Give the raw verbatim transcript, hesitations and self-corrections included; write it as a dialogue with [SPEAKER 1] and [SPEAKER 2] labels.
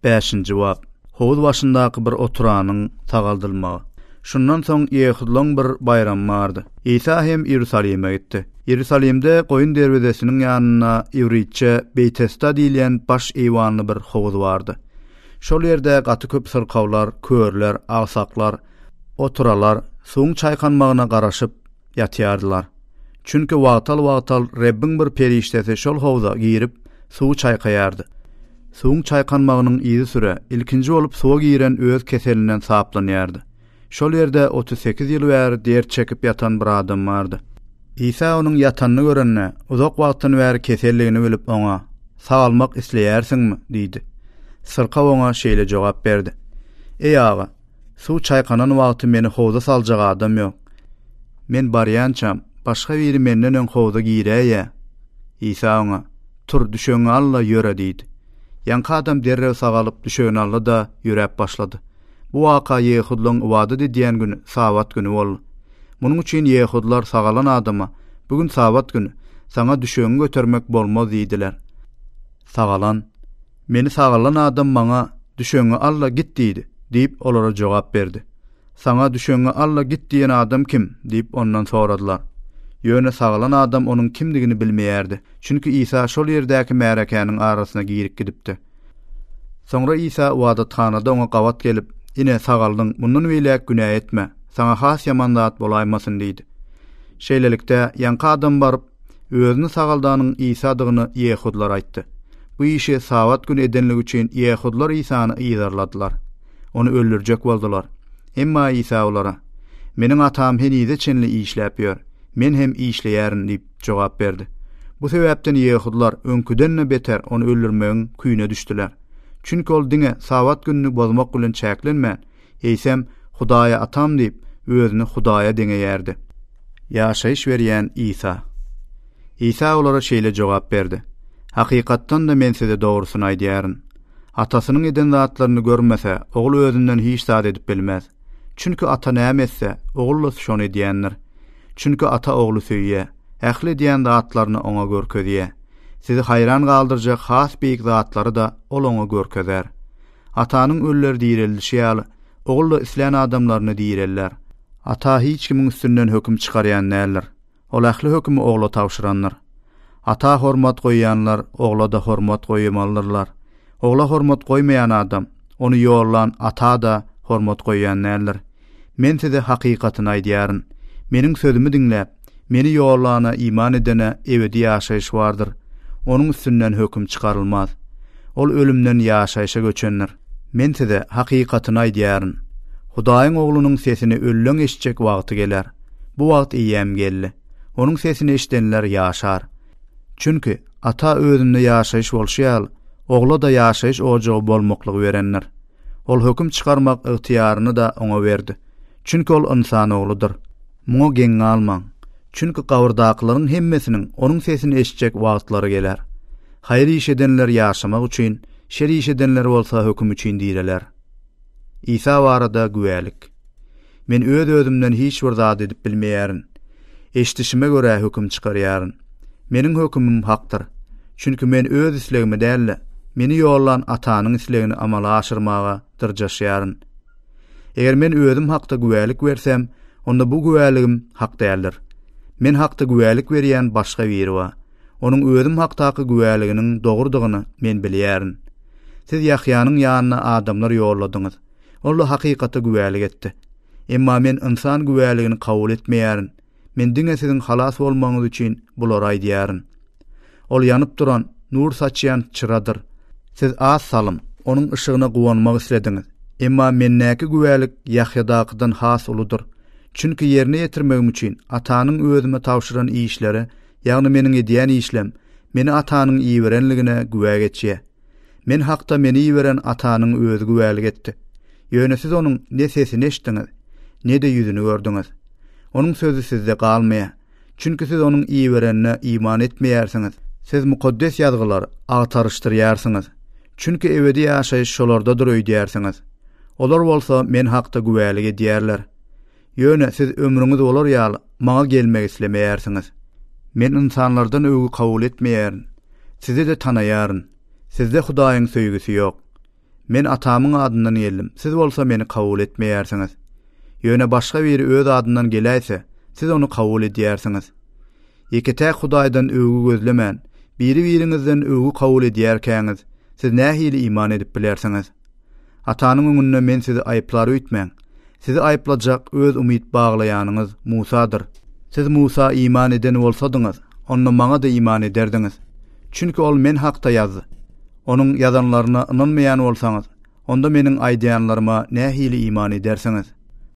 [SPEAKER 1] beşinji bab. Hovuz başyndaky bir oturanyň sagaldylmagy. Şundan soň Ýehudlaryň bir bayram bardy. İsa hem Ýerusalim'e gitdi. Ýerusalimde goýun derwezesiniň ýanyna Ýewriçe Beytesta diýilen baş eýwanly bir hovuz bardy. Şol ýerde gaty köp syrkawlar, körler, agsaklar, oturalar suň çaýkanmagyna garaşyp ýatýardylar. Çünki wagtal-wagtal Rabbiň bir periştesi şol hovuza girip suw çaýkaýardy. Suň çaýkanmagynyň izi süre ilkinji bolup suwa giren öz keselinden saplanýardy. Şol ýerde otuz sekiz ýyl bäri dert çekip ýatan bir adam bardy. İsa onuň ýatanyny görenne uzak wagtdan bäri keselligini bilip oňa "Sagalmak isleýärsiňmi?" diýdi. Syrkaw oňa şeýle jogap berdi: "Ey ağa, suw çaýkanan wagty meni howza saljak adam ýok. Men barýançam, başga biri menden öň howza gireýär." İsa oňa "Tur, düşeňi alla ýöre" diýdi. Ýanky adam derrew sagalyp düşeňi alla da ýörep başlady. Bu waka Ýehudlaryň wada diýen güni sabat güni boldy. Munuň üçin Ýehudlar sagalan adama "Bugün sabat güni, saňa düşeňi götermek bolmaz" diýdiler. Sagalan "Meni sagalan adam maňa düşeňi alla git" diýdi diýip olara jogap berdi. "Saňa düşeňi alla git diýen adam kim?" diýip ondan soradylar. Ýöne sagalan adam onuň kimdigini bilmeýärdi. Çünki İsa şol ýerdäki märekäniň arasyna girip gidipdi. Soňra İsa wadathanada oňa gawat gelip, "Ine sagaldyň, mundan beýlek günä etme. Saňa has ýamandat bolaýmasyn" diýdi. Şeýlelikde ýanky adam baryp özüni sagaldanyň İsa dygyny Ýehudlar aýtdy. Bu işi sabat günü edenligi üçin Ýehudlar İsany ýyzarladylar. Onu öldürjek boldular. Emma İsa olara "Meniň atam henize çenli işläp ýör. Men hem işleýärin" diýip jogap berdi. Bu sebäpden Ýehudlar öňküden beter onu öldürmegiň küýüne düşdiler. Çünki ol diňe sabat gününi bozmak bilen çäklenmän, heýsem Hudaýa atam diýip özüni Hudaýa deňeýärdi. Ýaşaýyş berýän İsa. İsa olara şeýle jogap berdi: "Hakykatdan da men size dogrusyny aýdýaryn. Atasynyň eden zatlaryny görmese, ogul özünden hiç zat edip bilmez. Çünki ata näme etse, ogul da şonu edýändir. Çünki ata oglu söýýär, ähli diýen zatlaryny oňa görkezýär. Sizi hayran galdyrjak has beýik zatlary da ol oňa görkezer. Atanyň ölleri diýirilýär ýaly, ogul da isleýän adamlaryny diýirler. Ata hiç kimiň üstünden höküm çykarýan näler. Ol ähli hökümi ogla tawşyranlar. Ata hormat goýýanlar, ogla da hormat goýmalylar. Ogla hormat goýmaýan adam, onu ýollan ata da hormat goýýan näler. Men size hakykatyny aýdýaryn. Meniň sözümi diňläp, meni ýollana iman edene ebedi ýaşaýyş bardyr. Onuň üstünden höküm çykarylmaz. Ol ölümden ýaşaýyşa göçenler. Men size hakykatyny aýdýaryn. Hudaýyň oglunyň sesini ölüň eşitjek wagty geler. Bu wagt iýem geldi. Onuň sesini eşitenler ýaşar. Çünki ata özünde ýaşaýyş bolşýar, ogla da ýaşaýyş ojagy bolmaklygy berenler. Ol höküm çykarmak ygtyýaryny da oňa berdi. Çünki ol insan ogludur. Muňa geň almaň. Çünki gawrdaklaryň hemmesiniň onuň sesini eşitjek wagtlary geler. Haýry iş edenler ýaşamak üçin, şer iş edenler bolsa höküm üçin diýerler. İsa barada güwälik. Men öz özümden hiç bir zat edip bilmeýärin. Eşitişime göre höküm çykarýaryn. Meniň hökümim hakdyr. Çünki men öz islegimi däl, meni ýollan atanyň islegini amala aşyrmaga dyrjaşýaryn. Eger men özüm hakda güwälik bersem, onda bu güwäligim hak däldir. Men hakda güwälik berýän başga biri bar. Onuň özüm hakdaky güwäliginiň dogrudygyny men bilýärin. Siz Ýahýanyň ýanyna adamlar ýolladyňyz. Ol hakykaty güwälik etdi. Emma men insan güwäligini kabul etmeýärin. Men diňe siziň halas bolmagyňyz üçin bulara aýdýaryn. Ol ýanyp duran, nur saçýan çıradyr. Siz az salym, onuň ışygyna guwanmak islediňiz. Emma mennäki güwälik Ýahýadakydan has uludur. Çünki ýerine ýetirmegim üçin atanyň özüme tawşyran işleri, ýagny meniň edýän işlem, meni atanyň iýberenligine güwä geçýär. Men hakda meni iýberen atanyň özü güwälik etdi. Ýöne siz onuň ne sesini eşitdiňiz, ne de ýüzüni gördüňiz. Onuň sözü sizde galmaýar. Çünki siz onuň iýberenine iman etmeýärsiňiz. Siz mukaddes ýazgylary agtarışdyrýarsyňyz. Çünki ebedi ýaşaýyş şolardadyr öýdýärsiňiz. Olar bolsa men hakda güwälik edýärler. Ýöne siz ömrüňiz bolar ýaly maňa gelmek islemeýärsiňiz. Men insanlardan öwgi kabul etmeýärin. Sizi de tanaýaryn. Sizde Hudaýyň söýgüsi ýok. Men atamyň adyndan geldim. Siz bolsa meni kabul etmeýärsiňiz. Ýöne başga biri öz adyndan geläýse, siz onu kabul edýärsiňiz. Ýekete Hudaýdan öwgü gözlemän, biri-biriňizden öwgü kabul edýärkäňiz, siz nähili iman edip bilersiňiz. Atanyň öňünde men sizi aýyplar öýtmäň. Sizi aýyplajak öz umyt baglaýanyňyz Musadyr. Siz Musa iman eden bolsadyňyz, onda maňa da iman ederdiňiz. Çünki ol men hakda ýazdy. Onuň ýazanlaryna ynanmaýan bolsaňyz, onda meniň aýdýanlaryma nähili iman edersiňiz?